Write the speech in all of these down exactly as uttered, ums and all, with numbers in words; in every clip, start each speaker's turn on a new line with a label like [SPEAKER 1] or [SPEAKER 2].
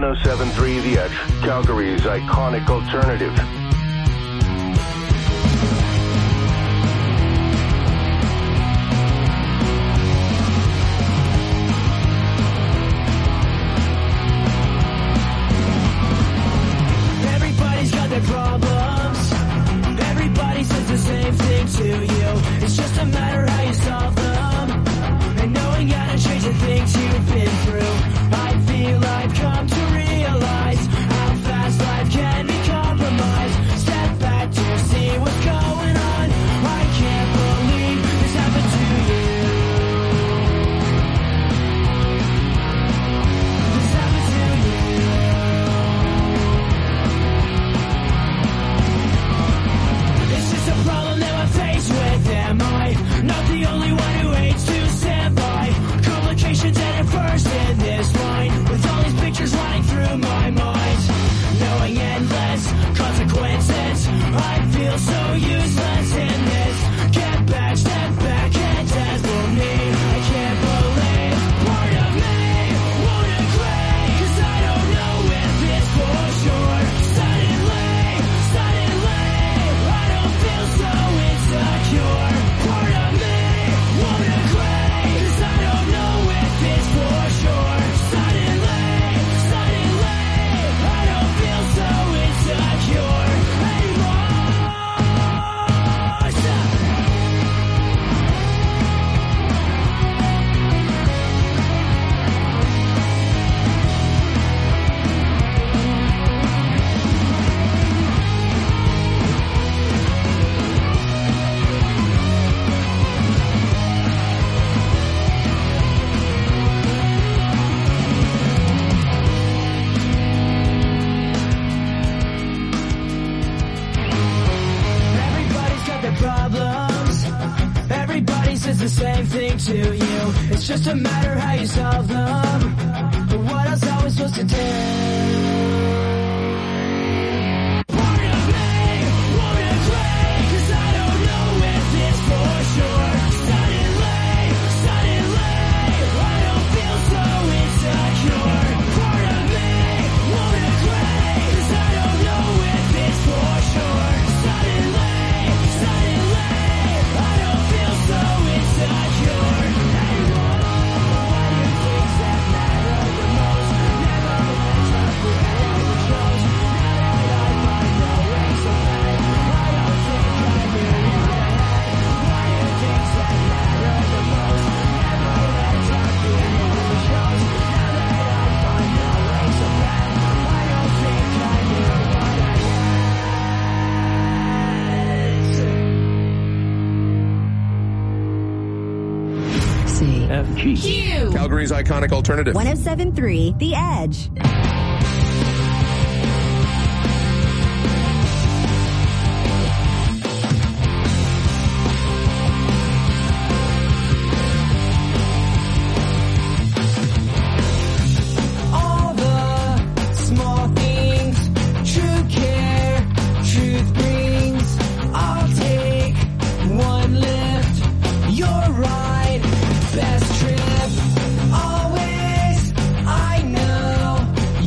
[SPEAKER 1] one oh seven point three The Edge, Calgary's iconic alternative.
[SPEAKER 2] Everybody's got their problems. Everybody says the same thing to you. It's just a matter how you solve them. And knowing how to change the things you've been through. I feel I've come to realize how fast life can be compromised. Step back to see what's going on. I can't believe this happened to you. This happened to you. It's just a problem that I'm faced with. Am I not the only one who hates to stand by? Complications at first in this line, with all these pictures running through my mind, knowing endless consequences. I feel so useless in this. Get back, step back, and as for me, I can't believe part of me won't agree, 'cause I don't know if it's for sure. Suddenly, suddenly, I don't feel so insecure. Part of me won't agree, 'cause I don't know if it's for sure. Suddenly, suddenly, I don't feel so insecure anymore. Everybody's got their problems. Everybody says the same thing to you. It's just a matter how you solve them. But what else are we supposed to do? Part of me won't agree, 'cause I don't know if it's for sure. Suddenly, suddenly, I don't feel so insecure. Part of me won't agree, 'cause I don't know if it's for sure. Suddenly, suddenly, I don't feel so insecure anymore. What do you think's that matter the most? Never let up with anything shows. Now that I find no way so bad, I don't think I hear you yet. What do you think's that matter the most? Never let up with anything shows. Now that I find no way so bad, I don't think I hear what I want.
[SPEAKER 3] C.
[SPEAKER 4] F G.
[SPEAKER 5] Q.
[SPEAKER 6] Calgary's iconic alternative.
[SPEAKER 3] one oh seven point three The Edge.
[SPEAKER 2] All the small things, true care, truth brings. I'll take one lift, you're right, best trip. Always, I know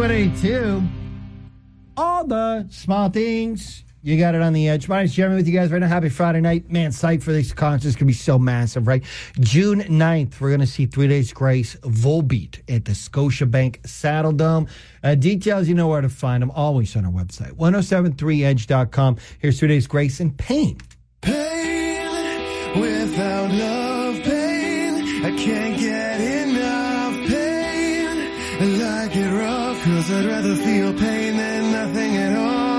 [SPEAKER 4] seven eighty-two. All the small things. You got it on the edge. My name's Jeremy with you guys right now. Happy Friday night. Man, psyched for these concerts. It's going to be so massive, right? June ninth, we're going to see Three Days Grace Volbeat at the Scotiabank Saddle Dome. Uh, details, you know where to find them. Always on our website, ten seventy-three edge dot com. Here's Three Days Grace and Pain.
[SPEAKER 5] Pain without love, pain. I can't get enough pain. I like it rough, cause I'd rather feel pain than nothing at all.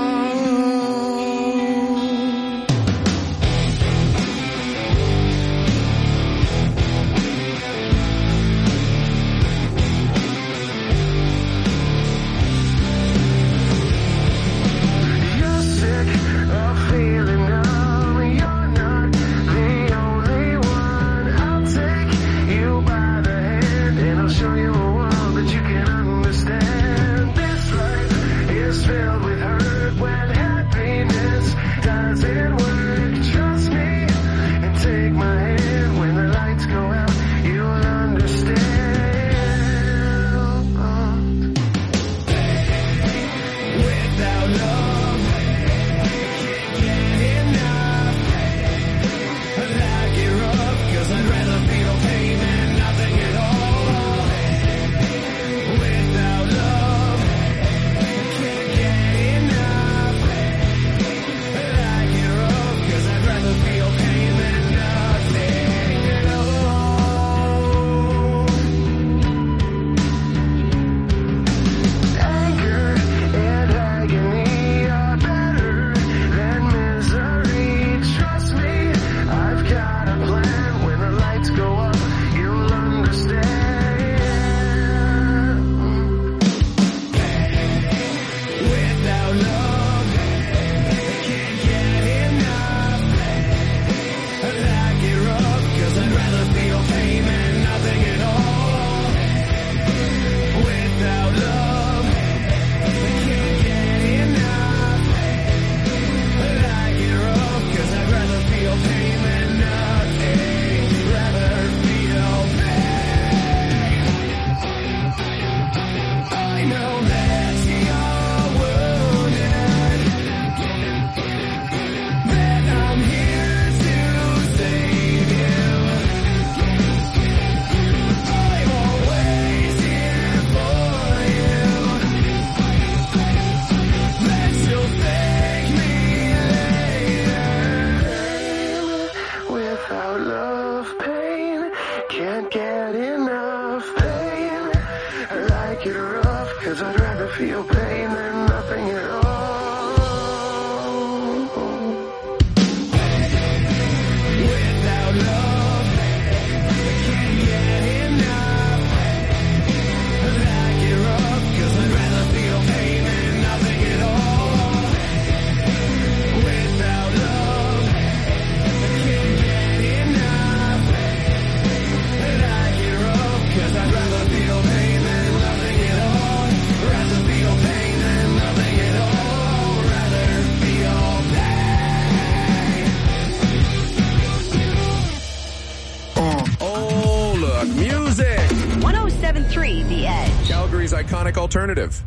[SPEAKER 6] Iconic alternative.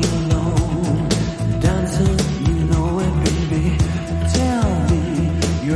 [SPEAKER 5] You're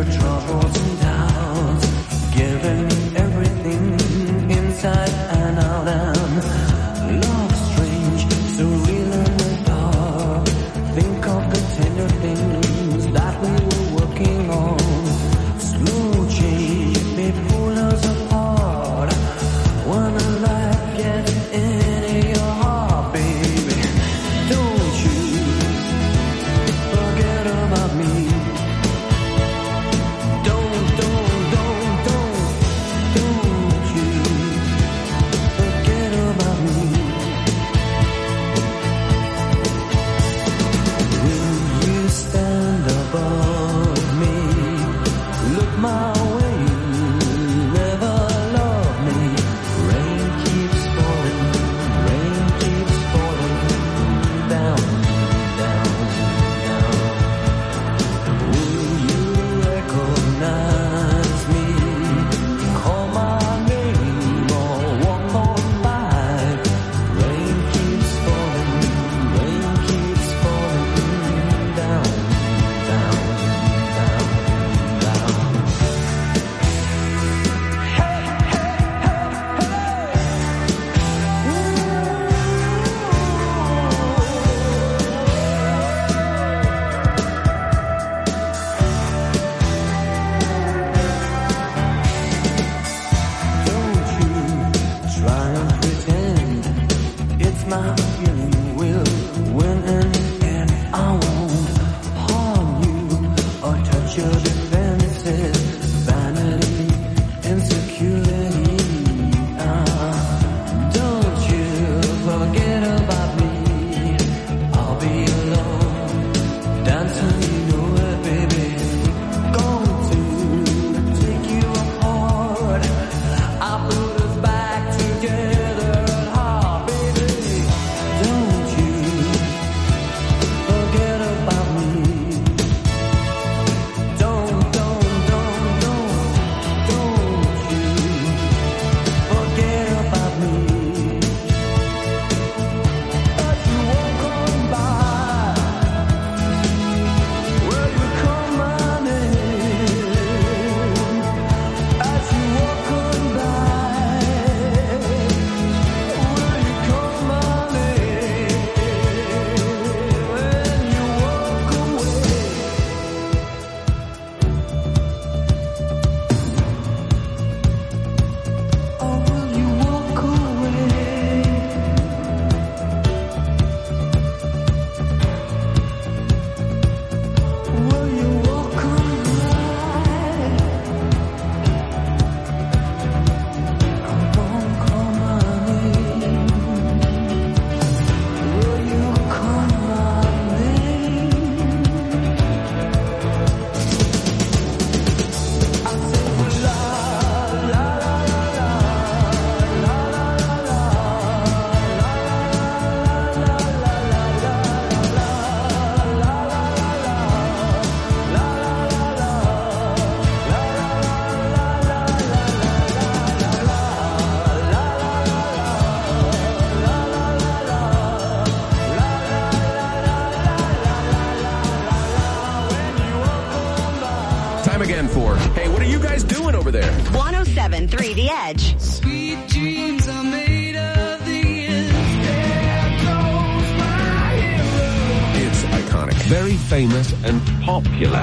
[SPEAKER 3] seven three The Edge.
[SPEAKER 2] Sweet dreams are made of these. There goes my hero.
[SPEAKER 6] It's iconic.
[SPEAKER 7] Very famous and popular.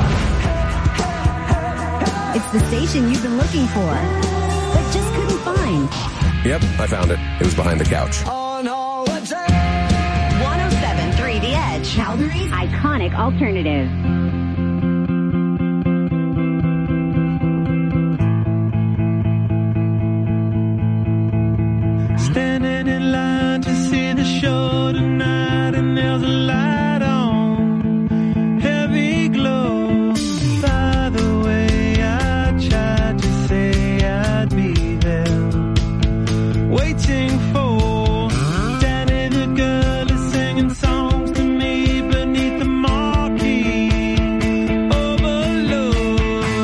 [SPEAKER 3] It's the station you've been looking for, but just couldn't find.
[SPEAKER 6] Yep, I found it. It was behind the couch.
[SPEAKER 2] On holiday.
[SPEAKER 3] one oh seven point three The Edge. Calgary's iconic alternative.
[SPEAKER 5] Standing in line to see the show tonight, and there's a light on, heavy glow. By the way, I tried to say I'd be there, waiting for Danny the girl is singing songs to me beneath the marquee. Overload.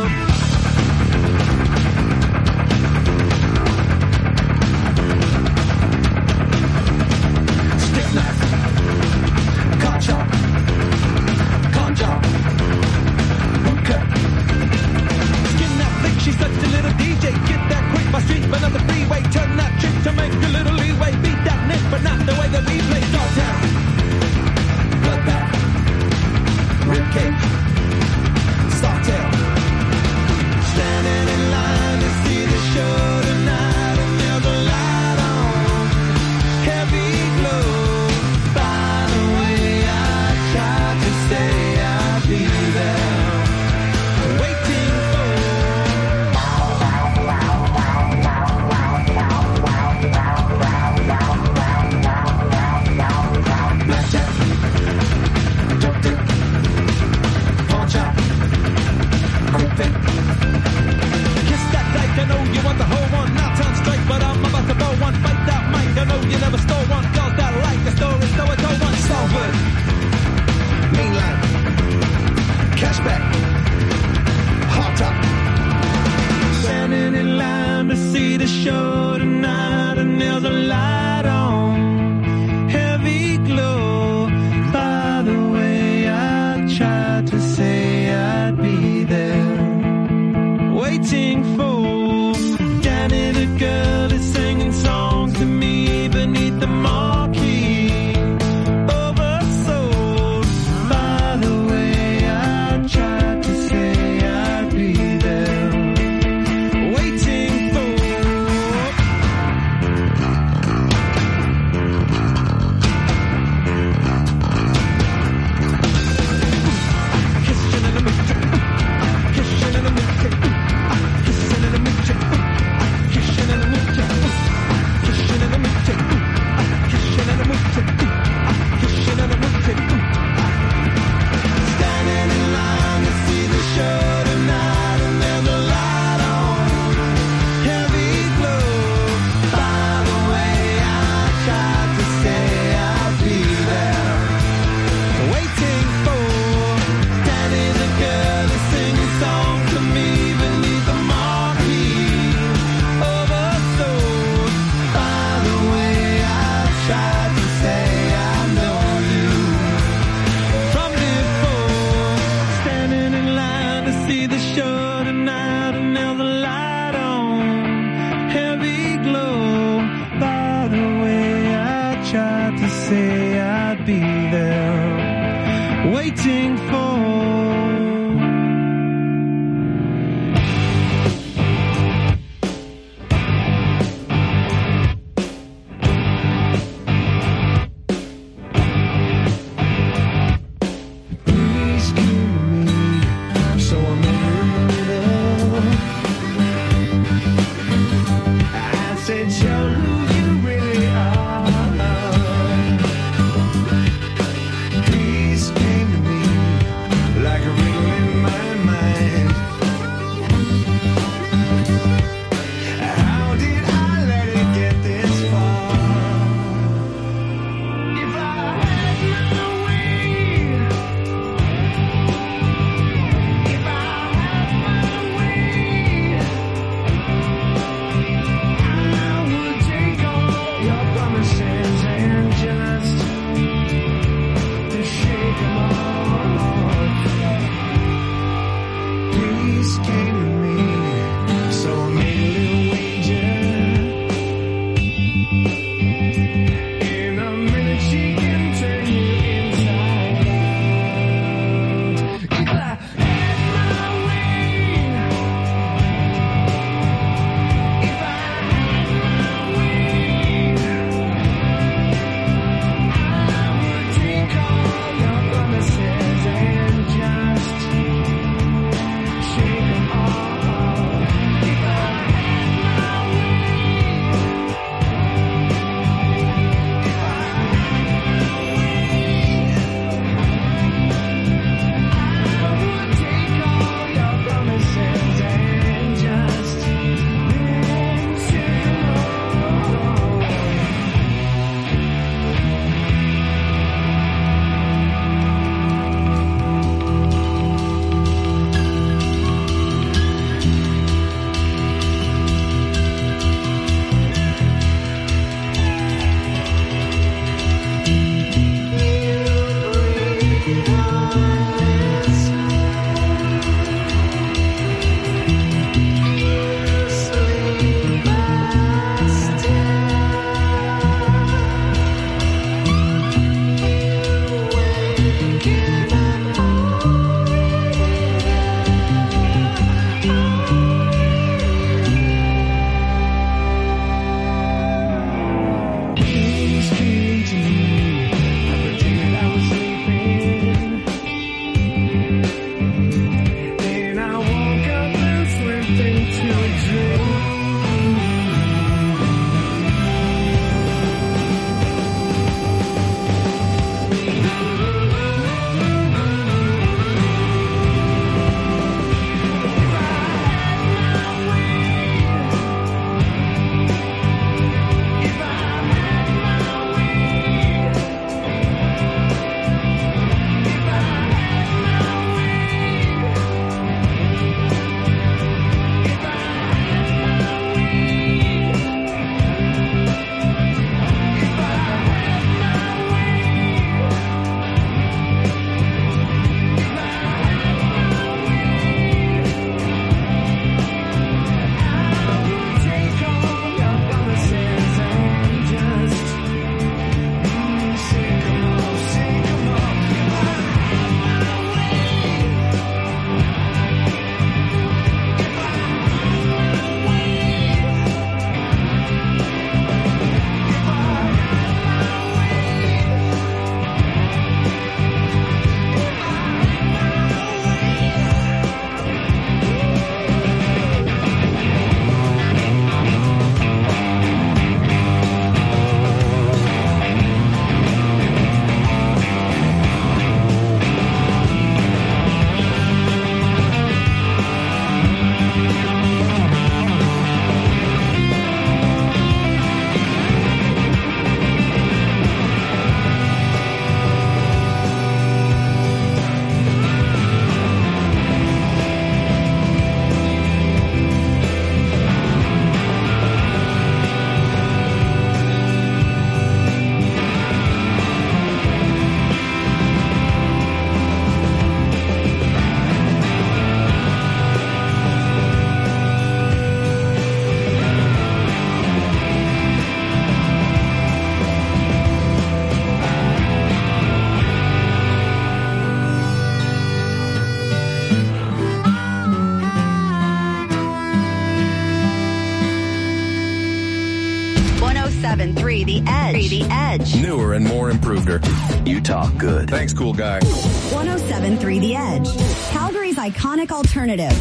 [SPEAKER 5] Stick knife, car chop, con job, okay. Skin that flick, she's such a little D J. Get that quick, my street, but on the freeway. Turn that trick to make a little leeway. Beat that nick, but not the way that we play. Dogtown, bloodbath, ribcage, softail. Standing in line to see the show tonight, and there's a light on, heavy glow. By the way, I tried to say I'd be there, waiting for. Blackjack, dope dick, pawn chop, quick pick. Kiss that dyke, I know you want the whole one. Now turn straight, but I'm about to blow one. Fight that mic, I know you never stole one. Girls that like the story, so I told one. Salford, mainline, cashback, hot top. Standing in line to see the show tonight, and there's a light on, heavy glow. By the way, I tried to say I'd be there, waiting for Danny the girl is singing songs to me beneath the marquee. Oversold. By the way, I tried to say I'd be there, waiting for. Kissing in the milkshake, kissing in the milkshake, kissing in the milkshake, kissing in the milkshake.
[SPEAKER 3] seven point three The Edge. The Edge.
[SPEAKER 6] Newer and more improveder.
[SPEAKER 1] You talk good.
[SPEAKER 6] Thanks, cool guy.
[SPEAKER 3] one oh seven point three The Edge. Calgary's iconic alternative.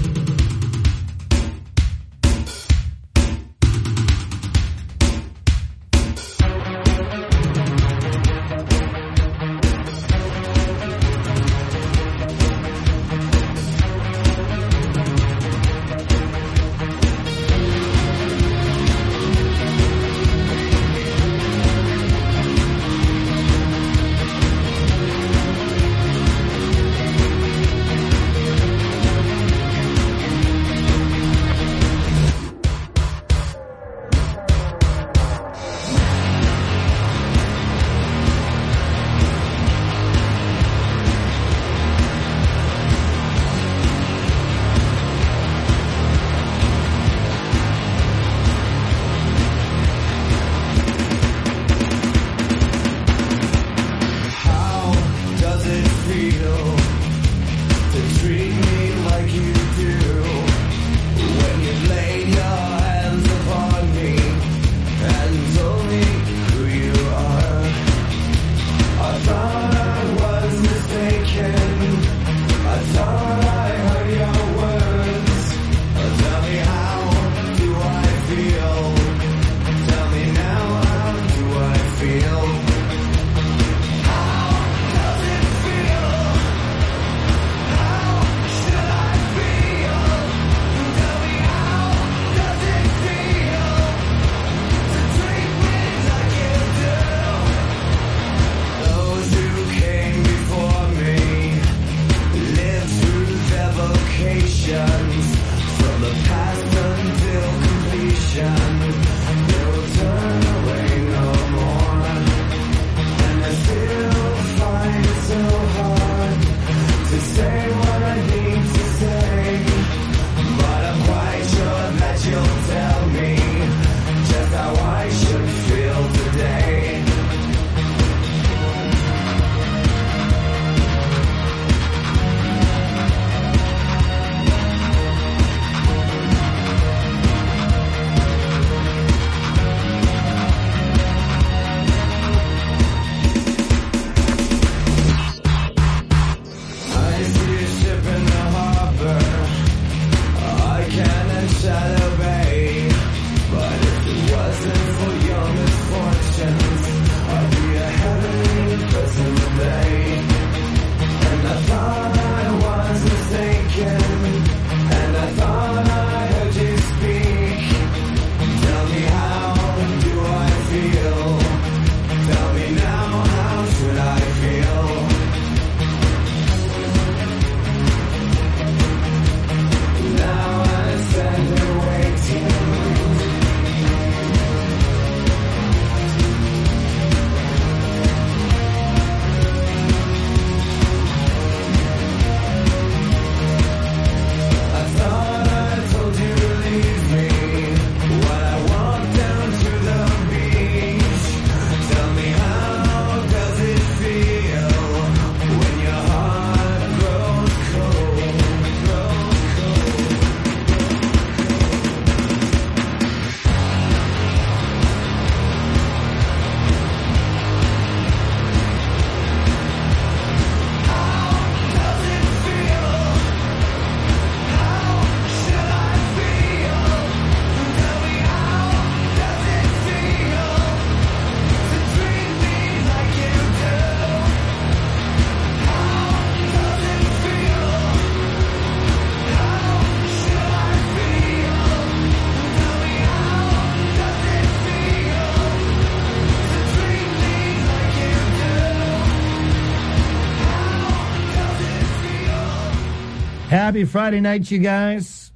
[SPEAKER 4] Happy Friday night, you guys.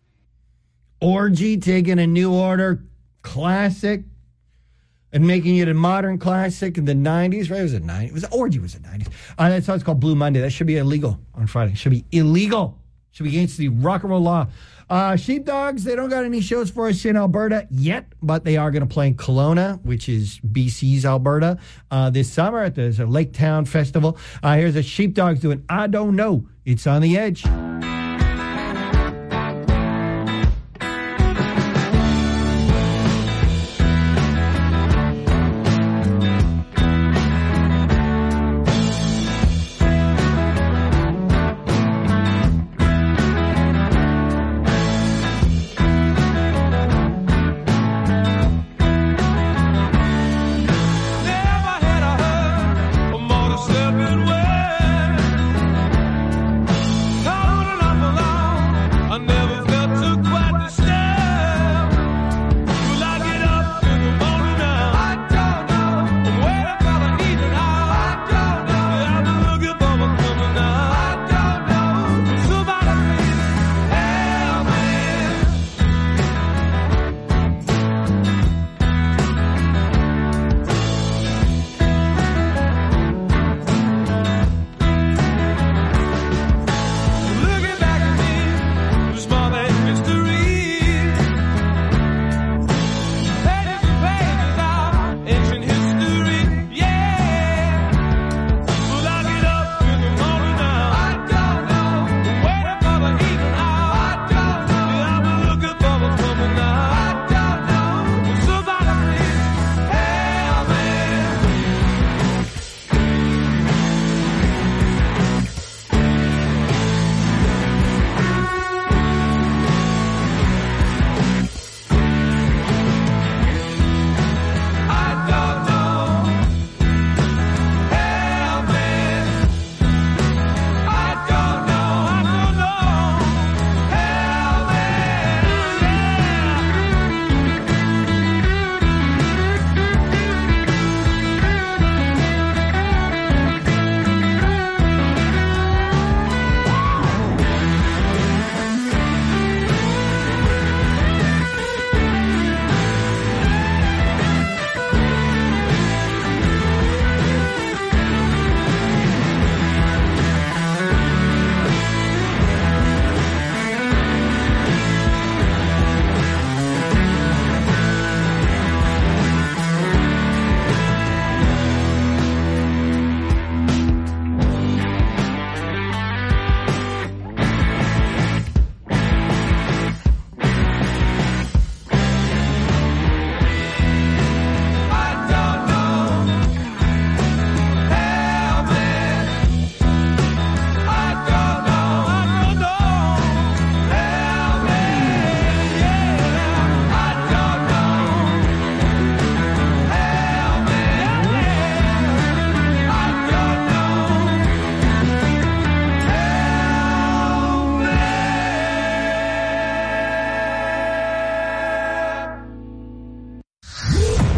[SPEAKER 4] Orgy taking a new order classic and making it a modern classic in the nineties, right? It was a nineties. It was Orgy was the nineties. Uh, that's why it's called Blue Monday. That should be illegal on Friday. Should be illegal. Should be against the rock and roll law. Uh, Sheepdogs, they don't got any shows for us in Alberta yet, but they are going to play in Kelowna, which is B C's Alberta, uh, this summer at the Lake Town Festival. Uh, here's a Sheepdogs doing I Don't Know. It's on the Edge.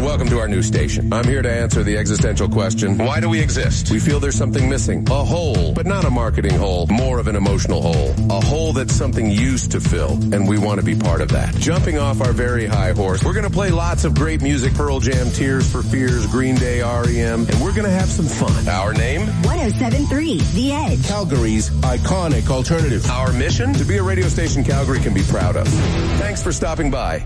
[SPEAKER 6] Welcome to our new station. I'm here to answer the existential question, why do we exist? We feel there's something missing. A hole, but not a marketing hole, more of an emotional hole. A hole that something used to fill, and we want to be part of that. Jumping off our very high horse, we're going to play lots of great music, Pearl Jam, Tears for Fears, Green Day, R E M, and we're going to have some fun. Our name?
[SPEAKER 3] one oh seven point three The Edge.
[SPEAKER 6] Calgary's iconic alternative. Our mission? To be a radio station Calgary can be proud of. Thanks for stopping by.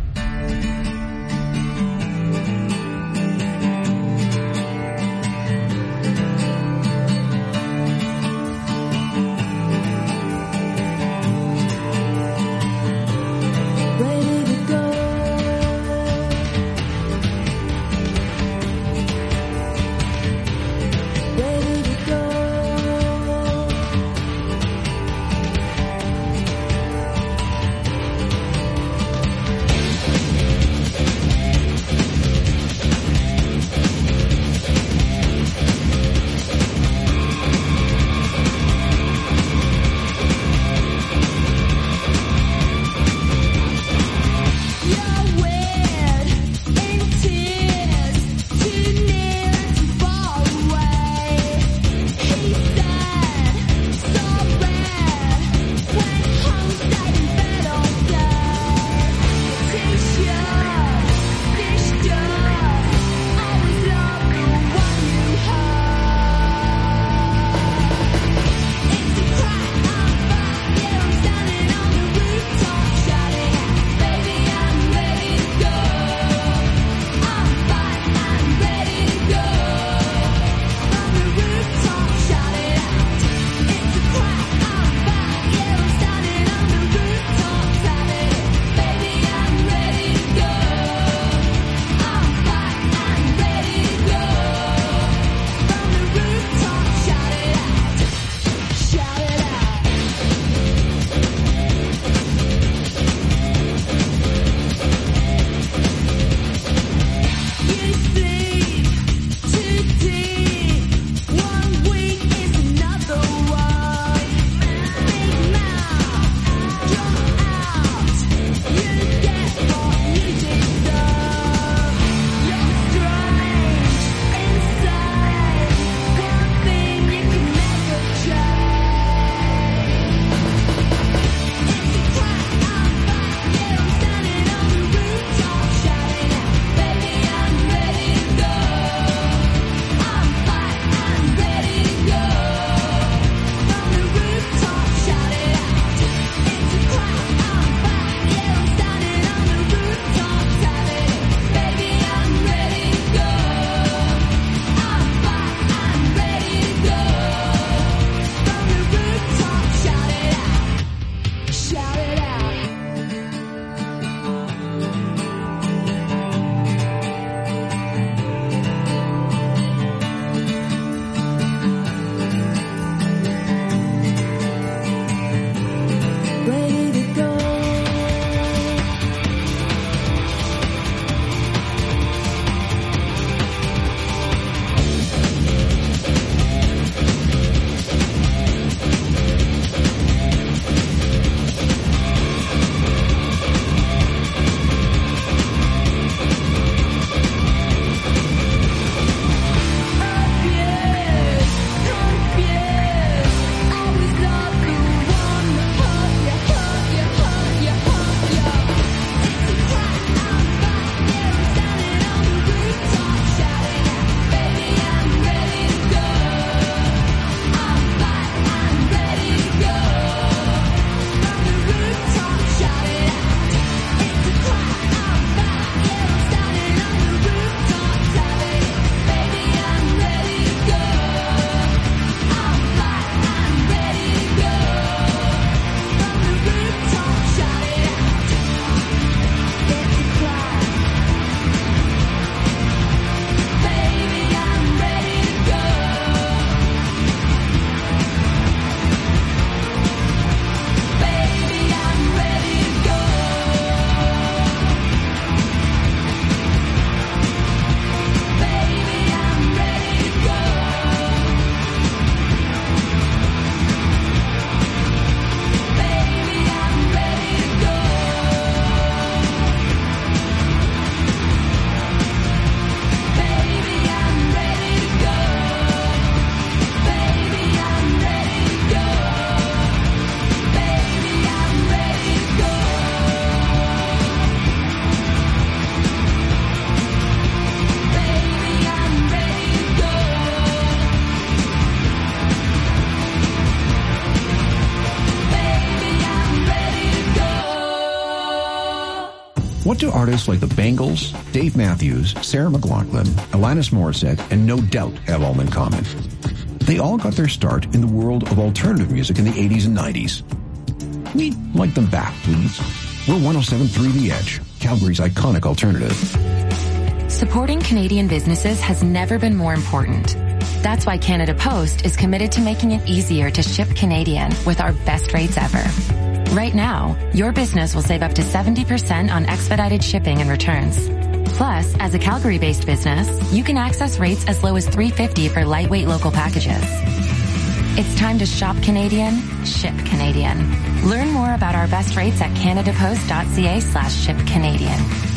[SPEAKER 8] What do artists like the Bangles, Dave Matthews, Sarah McLachlan, Alanis Morissette, and No Doubt have all in common? They all got their start in the world of alternative music in the eighties and nineties. We'd like them back, please. We're one oh seven point three The Edge, Calgary's iconic alternative.
[SPEAKER 9] Supporting Canadian businesses has never been more important. That's why Canada Post is committed to making it easier to ship Canadian with our best rates ever. Right now, your business will save up to seventy percent on expedited shipping and returns. Plus, as a Calgary-based business, you can access rates as low as three dollars and fifty cents for lightweight local packages. It's time to shop Canadian, ship Canadian. Learn more about our best rates at canadapost.ca slash ship Canadian.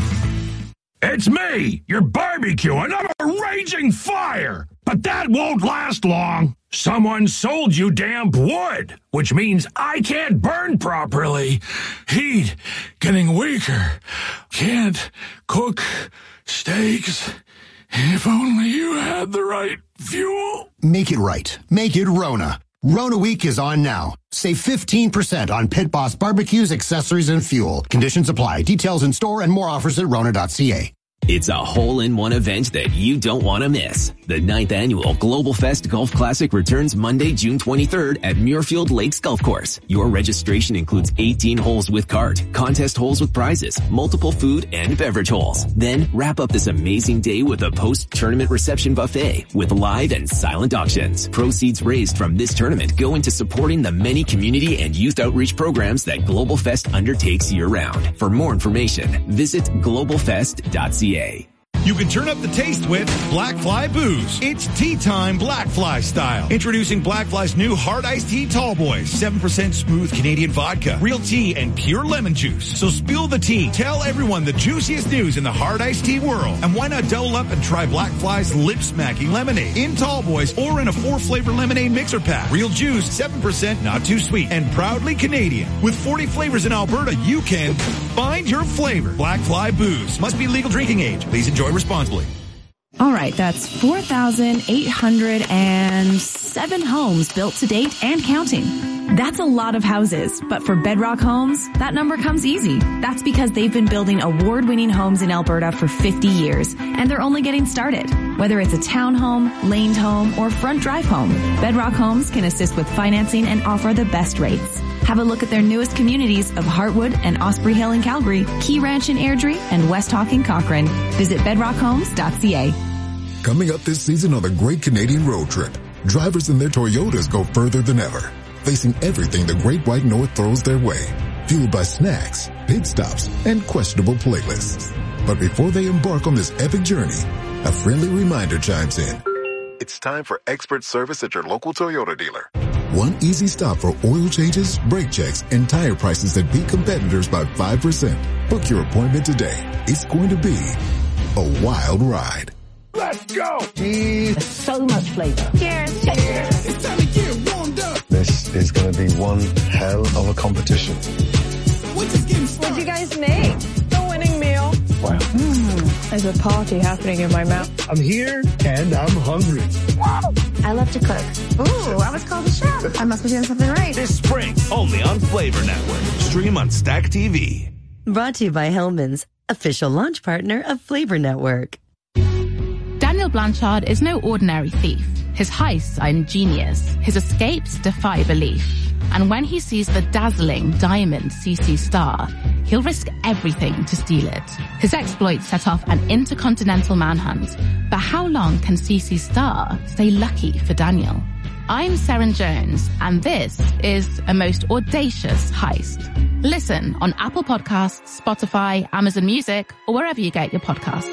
[SPEAKER 10] It's me, your barbecue, and I'm a raging fire. But that won't last long. Someone sold you damp wood, which means I can't burn properly. Heat getting weaker. Can't cook steaks. If only you had the right fuel.
[SPEAKER 11] Make it right. Make it Rona. Rona Week is on now. Save fifteen percent on Pit Boss barbecues, accessories, and fuel. Conditions apply. Details in store and more offers at rona dot c a.
[SPEAKER 12] It's a hole-in-one event that you don't want to miss. The ninth annual Global Fest Golf Classic returns Monday, June twenty-third at Muirfield Lakes Golf Course. Your registration includes eighteen holes with cart, contest holes with prizes, multiple food and beverage holes. Then wrap up this amazing day with a post-tournament reception buffet with live and silent auctions. Proceeds raised from this tournament go into supporting the many community and youth outreach programs that Global Fest undertakes year-round. For more information, visit global fest dot c a.
[SPEAKER 13] You can turn up the taste with Black Fly Booze. It's tea time Black Fly style. Introducing Black Fly's new hard iced tea tall boys. seven percent smooth Canadian vodka, real tea, and pure lemon juice. So spill the tea. Tell everyone the juiciest news in the hard iced tea world. And why not double up and try Black Fly's lip smacking lemonade in tall boys or in a four flavor lemonade mixer pack. Real juice, seven percent, not too sweet, and proudly Canadian. With forty flavors in Alberta, you can find your flavor. Black Fly Booze. Must be legal drinking age. Please enjoy responsibly.
[SPEAKER 14] All right, that's four thousand eight hundred seven homes built to date and counting. That's a lot of houses, but for Bedrock Homes, that number comes easy. That's because they've been building award-winning homes in Alberta for fifty years, and they're only getting started. Whether it's a townhome, laned home, or front drive home, Bedrock Homes can assist with financing and offer the best rates. Have a look at their newest communities of Heartwood and Osprey Hill in Calgary, Key Ranch in Airdrie, and West Hawk in Cochrane. Visit bedrock homes dot c a.
[SPEAKER 15] Coming up this season on the Great Canadian Road Trip, drivers in their Toyotas go further than ever, facing everything the Great White North throws their way, fueled by snacks, pit stops, and questionable playlists. But before they embark on this epic journey, a friendly reminder chimes in.
[SPEAKER 16] It's time for expert service at your local Toyota dealer.
[SPEAKER 15] One easy stop for oil changes, brake checks, and tire prices that beat competitors by five percent. Book your appointment today. It's going to be a wild ride.
[SPEAKER 2] Let's go!
[SPEAKER 17] Jeez, so much flavor.
[SPEAKER 2] Cheers! Cheers! It's time to get warmed up.
[SPEAKER 18] This is going to be one hell of a competition.
[SPEAKER 19] What'd you guys make? The winning meal.
[SPEAKER 18] Wow.
[SPEAKER 19] Mm, there's a party happening in my mouth.
[SPEAKER 18] I'm here and I'm hungry.
[SPEAKER 20] I love to cook. Ooh, I was called a chef. I must be doing something right.
[SPEAKER 13] This spring, only on Flavor Network. Stream on Stack T V.
[SPEAKER 21] Brought to you by Hellman's, official launch partner of Flavor Network.
[SPEAKER 22] Daniel Blanchard is no ordinary thief. His heists are ingenious. His escapes defy belief. And when he sees the dazzling diamond C C Star, he'll risk everything to steal it. His exploits set off an intercontinental manhunt. But how long can C C Star stay lucky for Daniel? I'm Seren Jones, and this is a most audacious heist. Listen on Apple Podcasts, Spotify, Amazon Music, or wherever you get your podcasts.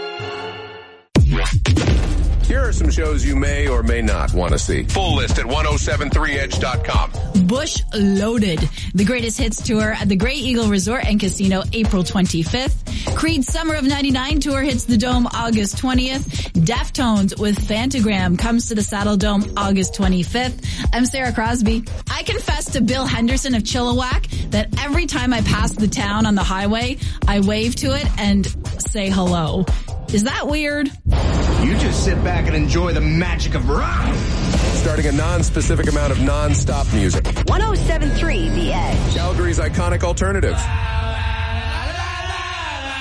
[SPEAKER 6] Here are some shows you may or may not want to see. Full list at ten seventy-three edge dot com.
[SPEAKER 23] Bush Loaded, the greatest hits tour at the Grey Eagle Resort and Casino, April twenty-fifth. Creed's Summer of ninety-nine tour hits the Dome August twentieth. Deftones with Fantagram comes to the Saddle Dome August twenty-fifth. I'm Sarah Crosby. I confess to Bill Henderson of Chilliwack that every time I pass the town on the highway, I wave to it and say hello. Is that weird?
[SPEAKER 24] You just sit back and enjoy the magic of rock.
[SPEAKER 6] Starting a non-specific amount of non-stop music.
[SPEAKER 3] one oh seven point three The Edge.
[SPEAKER 6] Calgary's iconic alternative.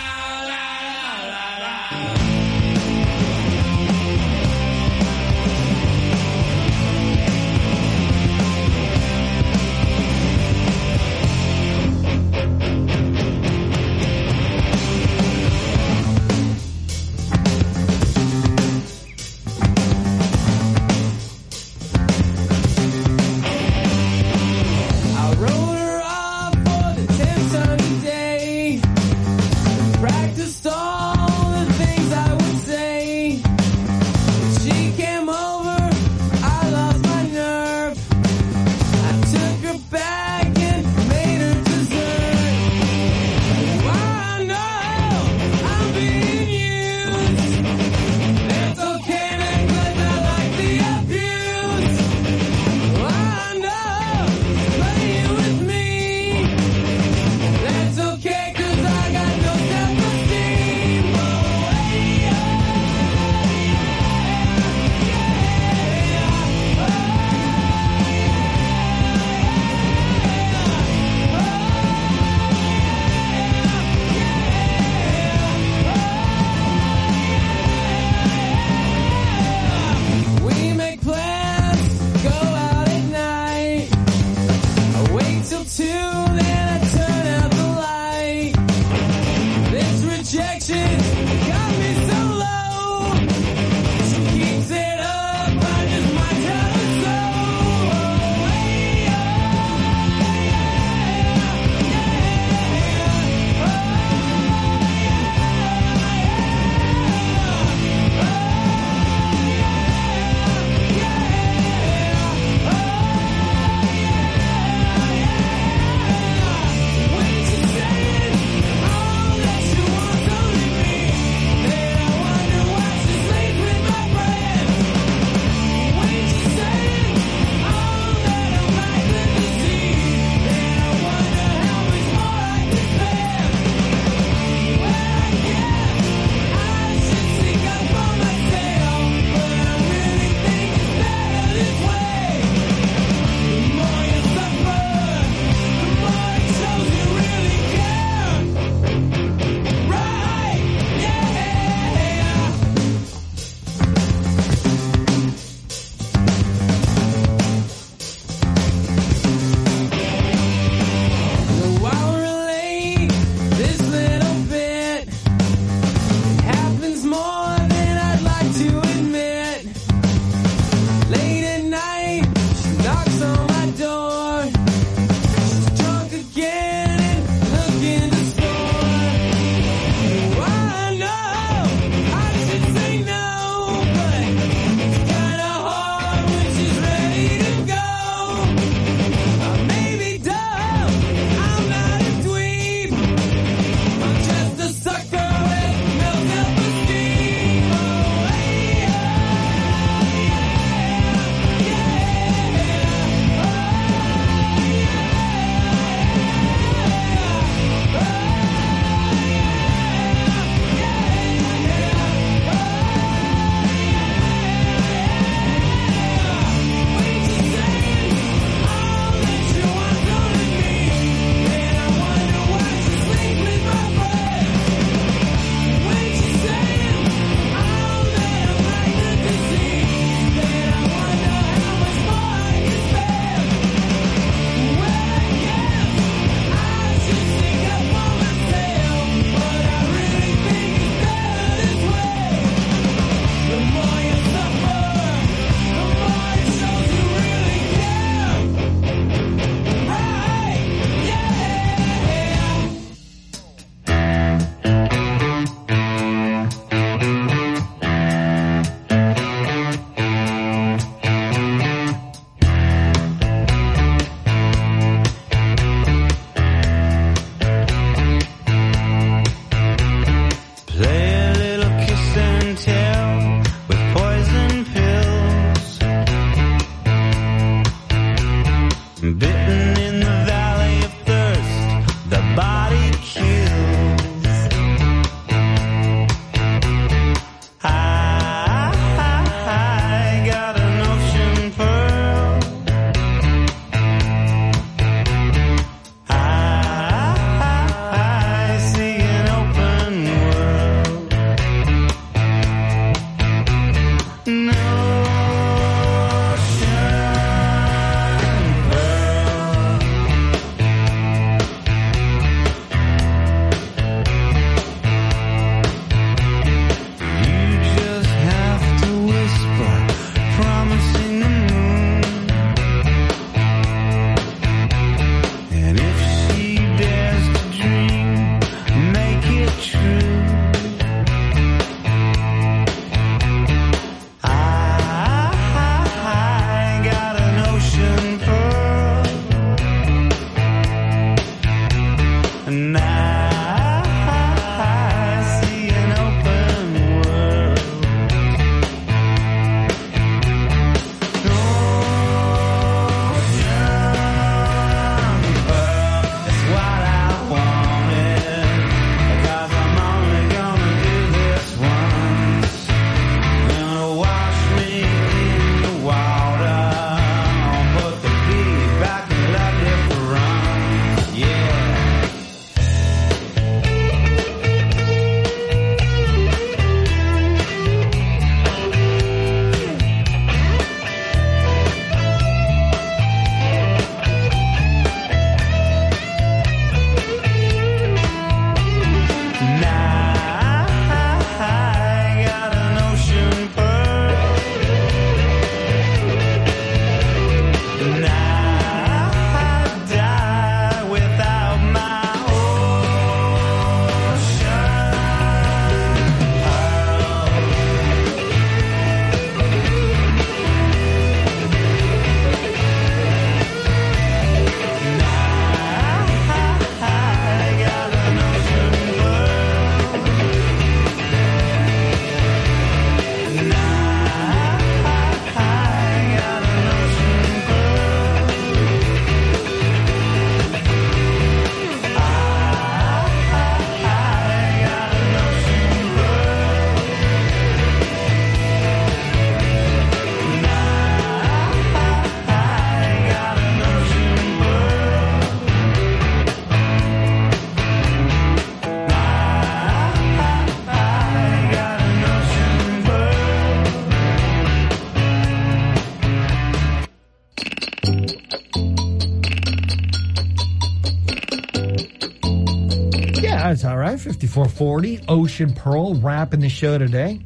[SPEAKER 1] right, fifty-four forty, Ocean Pearl, wrapping the show today.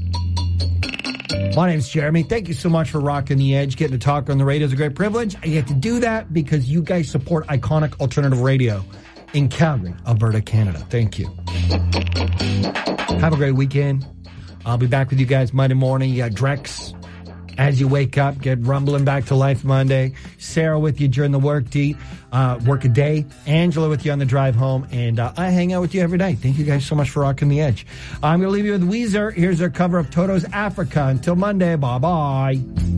[SPEAKER 1] My name's Jeremy. Thank you so much for rocking the edge. Getting to talk on the radio is a great privilege. I get to do that because you guys support iconic alternative radio in Calgary, Alberta, Canada. Thank you. Have a great weekend. I'll be back with you guys Monday morning. You got Drex as you wake up, get rumbling back to life Monday. Sarah with you during the work day, uh, work a day. Angela with you on the drive home. And uh, I hang out with you every day. Thank you guys so much for rocking the edge. I'm going to leave you with Weezer. Here's their cover of Toto's Africa. Until Monday, bye-bye.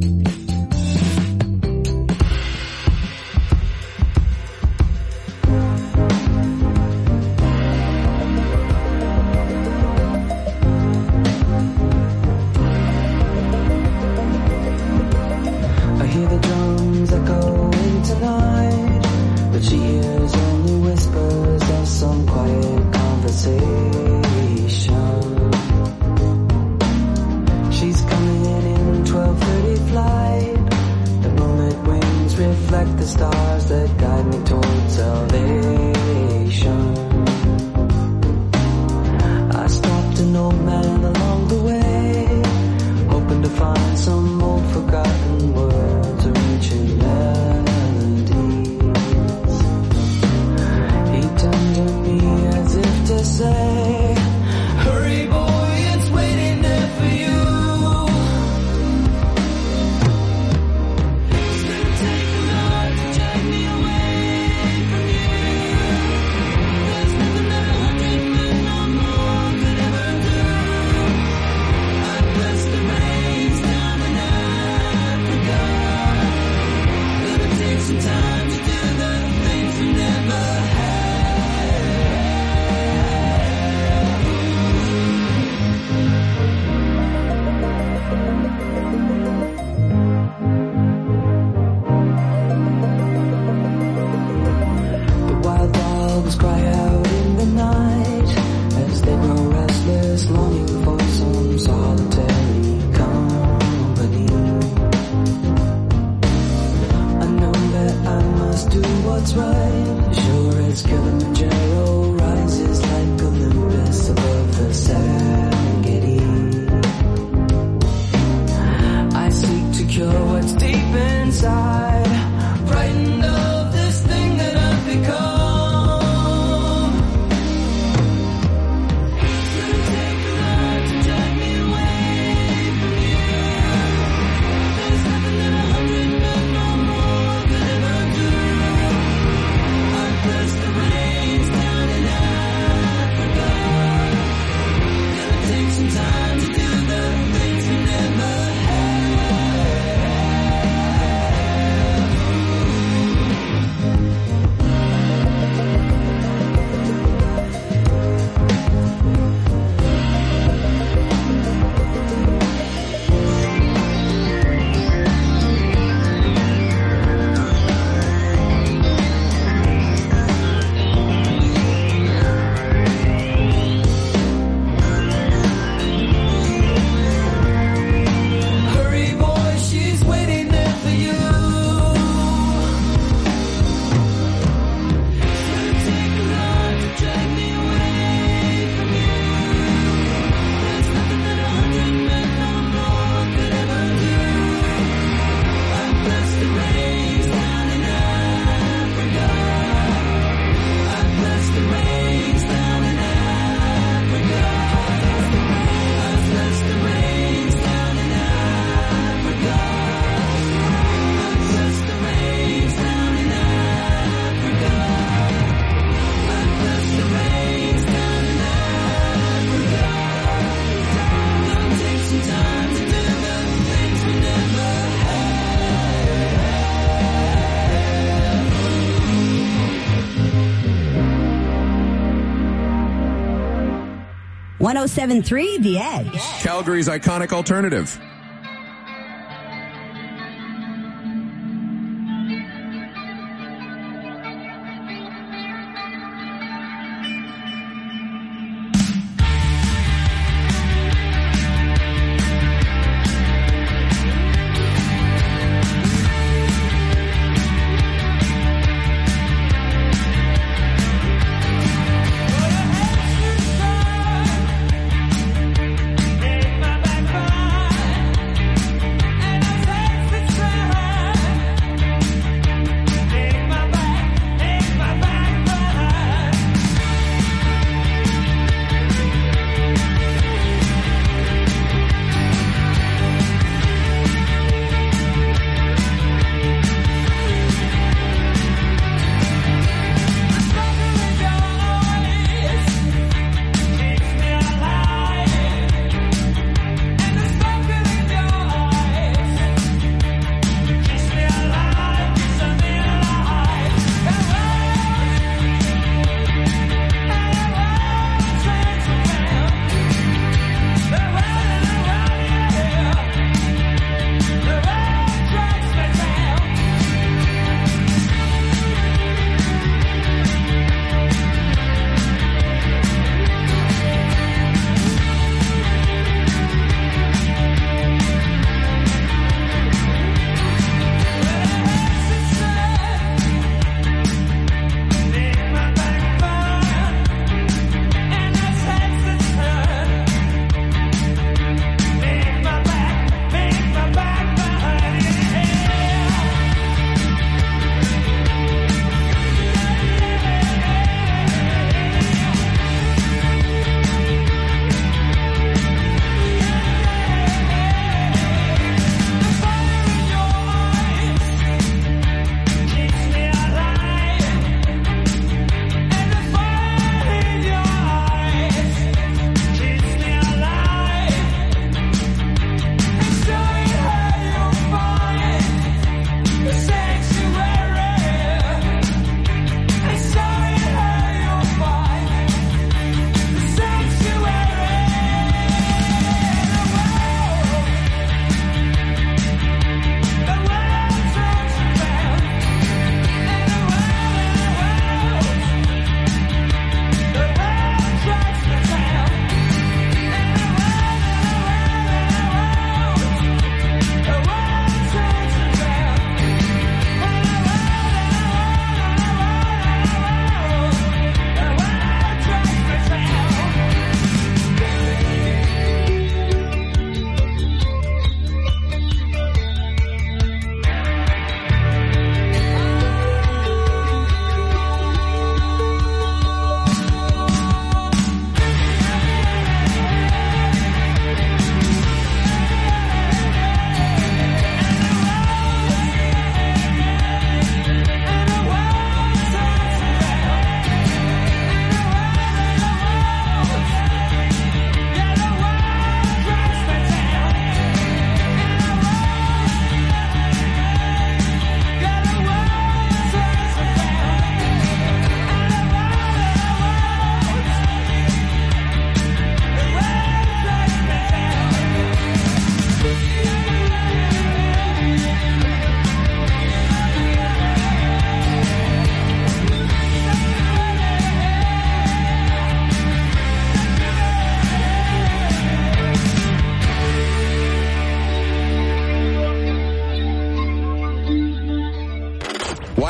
[SPEAKER 3] one oh seven point three The Edge.
[SPEAKER 6] Calgary's iconic alternative.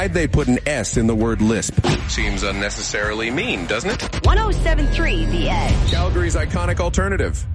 [SPEAKER 6] Why'd they put an S in the word lisp? Seems unnecessarily mean, doesn't it?
[SPEAKER 3] one oh seven point three The Edge.
[SPEAKER 6] Calgary's iconic alternative.